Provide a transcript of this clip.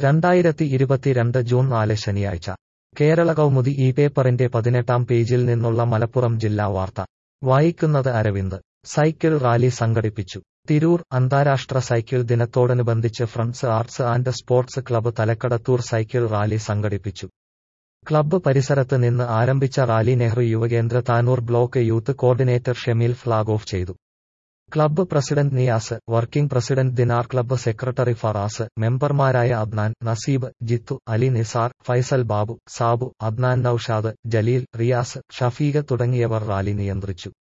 2022 June 4 ശനിയാഴ്ച കേരള കൗമുദി ഈ പേപ്പറിന്റെ 18-ാം പേജിൽ നിന്നുള്ള മലപ്പുറം ജില്ലാ വാർത്ത വായിക്കുന്നത് അരവിന്ദ്. സൈക്കിൾ റാലി സംഘടിപ്പിച്ചു. തിരൂർ. അന്താരാഷ്ട്ര സൈക്കിൾ ദിനത്തോടനുബന്ധിച്ച് friends arts and sports club Thalakkadathur cycle rally സംഘടിപ്പിച്ചു. ക്ലബ്ബ് പരിസരത്ത് നിന്ന് ആരംഭിച്ച rally Nehru Yuvakendra Tanur block youth coordinator Shemeel flag off ചെയ്തു. Club president Niyas, working president Dinar, club secretary Faras, മെമ്പർമാരായ അദ്നാൻ, നസീബ്, ജിത്തു, അലി നിസാർ, ഫൈസൽ ബാബു, സാബു, അദ്നാൻ, നൌഷാദ്, ജലീൽ, റിയാസ്, ഷഫീഖ് തുടങ്ങിയവർ റാലി നിയന്ത്രിച്ചു.